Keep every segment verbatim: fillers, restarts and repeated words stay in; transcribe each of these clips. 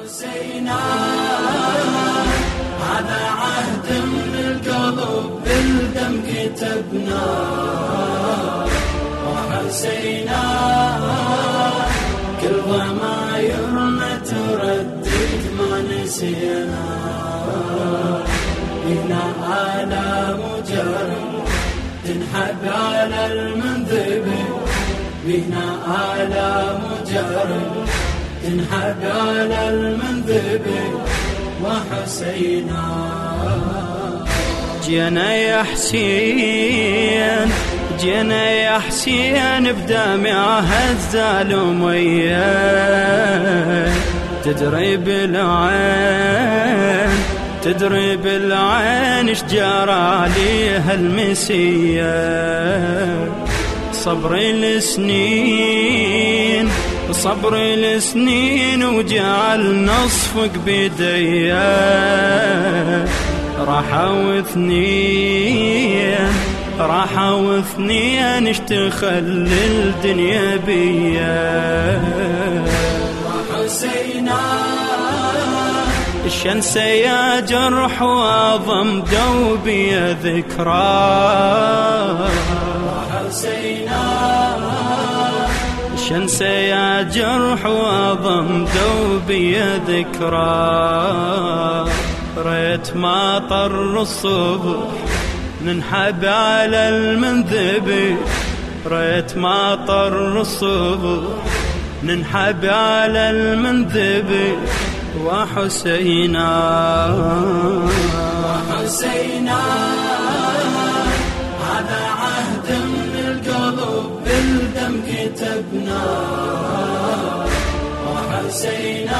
حسينا هذا عهد من القلب بالدم كتبنا، وحسينا كل ضمايرنا تردد ما نسينا. هنا آلام وجرم تنحب على المنذب، بنا آلام وجرم تنحب على المنذب، وحسينا جينا يا حسين جينا يا حسين بدمعه الظالم وياه، تدري بالعين تدري بالعين اش جرى لي هالمسيه. صبري السنين صبري السنين وجعل نصفك بيديا، راحوا اثنين راحوا اثنين اشتخل الدنيا بيا. وحسينا الشمس يا جرح واضم دوبي ذكرى، وحسينا الشمس يا جرح واضم دوبي ذكرى. ريت ما طر الصبح ننحب على المنذب، ريت ما طر الصبح ننحب على المنذب، وحسينا وحسينا هذا عهد من القلب بالدم كتبنا، وحسينا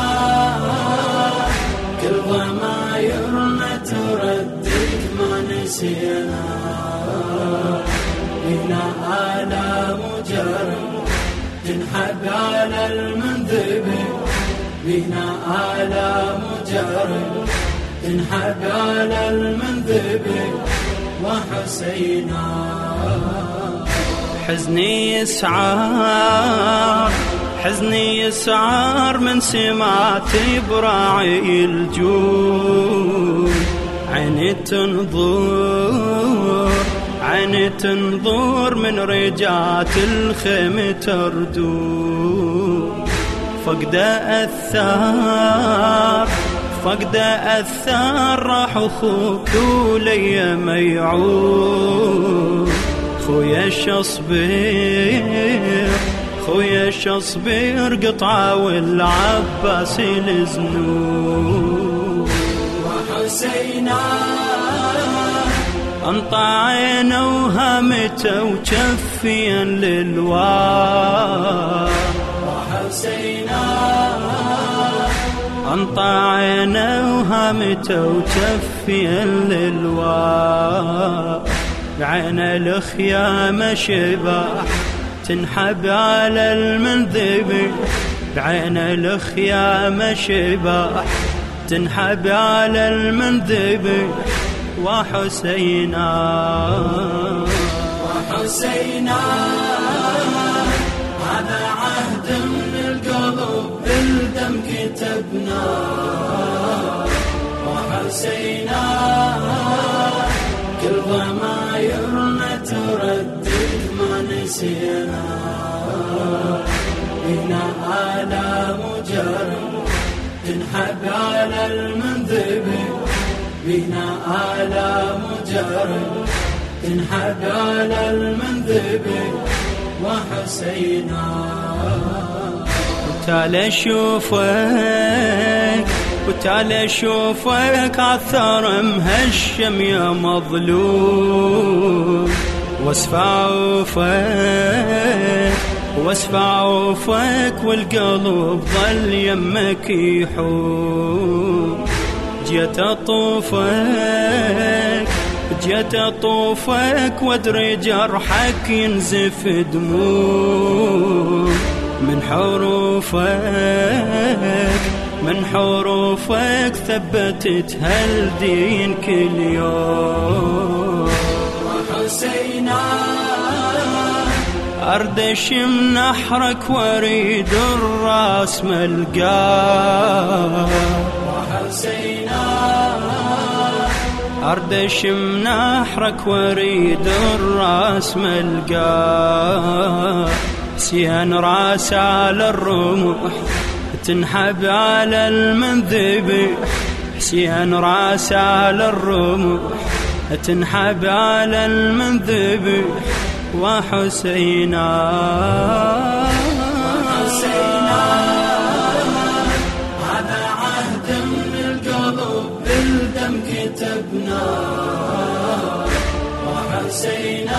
كل ضمايرنا تردد ما نسينا. هنا آلام وجرم تنحب على المنذب، بنا آلام وجرم تنحب على المنذب، وحسينا حزني يسعار حزني يسعار من سماتي براعي الجود. عيني تنظر عيني تنظر من رجات الخيم تردود. فقد أثار فقد أثار راح أخوك ولي ما يعود. خويا الشصبير خويا الشصبير قطعة والعباس الزنود. وحسينا انطى عينه وهمته وجفيا للوار، وحسينا انطى عينه وهمته وجفيا للوار. بعين الخيام شباح تنحب على المنذب، بعين الخيام شباح تنحب على المنذب، وحسينا وحسينا هذا عهد من القلب بالدم كتبنا، وحسينا كل ضمايرنا تردد ما نسينا. هنا آلام وجرم تنحب على المنذب، بنا آلام وجرم تنحب على المنذب، وحسينا وتعال اشوفك وتعال اشوفك عالثار مهشم يا مظلوم. واسفع وفك واسفع وفك والقلب ظل يمك يحوم. جيت اطوفك جيت اطوفك وادري جرحك ينزف دموع. من حروفك من حروفك ثبتت هالدين كل يوم. وحسينا أردش من نحرك واريد الراس ملقاه. واردش من نحرك واريد الراس ملقاه، حسين راس على الرمح تنحب على المنذبح، حسين راس على الرمح تنحب على المنذبح، وحسينا وحسينا هذا عهد من القلب بالدم كتبنا، وحسينا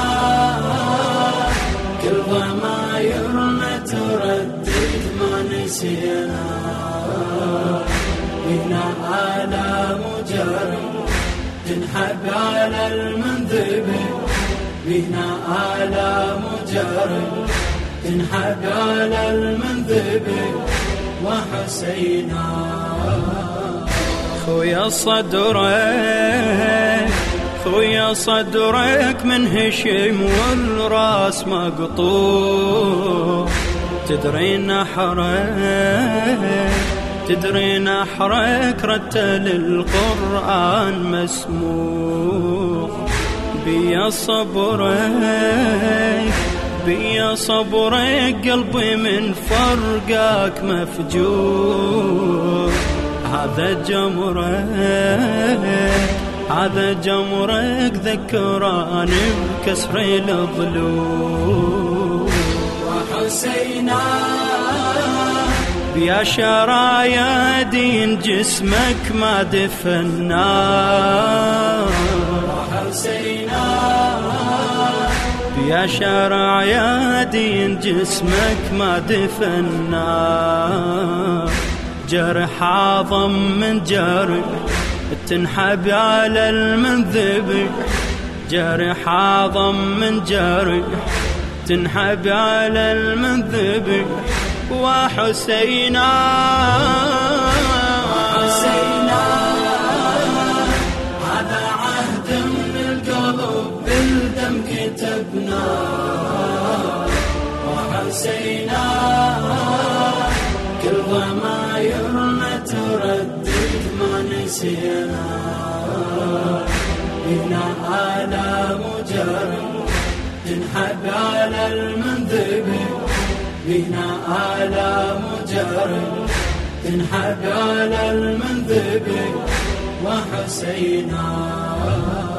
كل ضمايرنا تردد ما نسينا، هنا على مجرم تنحب على المنذبح، بنا على مجرم تنحب على المنذبح، وحسينا خويا صدرك خويا صدرك من هشم والراس مقطوع، تدري نحرك تدري نحرك رتل القرآن مسموع، بيا صبرك بيا صبرك قلبي من فرقك مفجوع، هذا جمرك هذا جمرك ذكراني بكسر الضلوع، وحسينا يا شرايا دين جسمك ما دفنا، وحسينا يا شرايا دين جسمك ما دفنا، جرح أعظم من جرح تنحب على المنذبح، جرح أعظم من جرح تنحب على المنذبح، وحسينا وحسينا هذا عهد من القلب بالدم كتبنا، وحسينا كل ضمايرنا تردد ما نسينا، هنا على مجرم تنحب على المنذبح، بنا على مجرم تنحب على المنذبح، وحسينا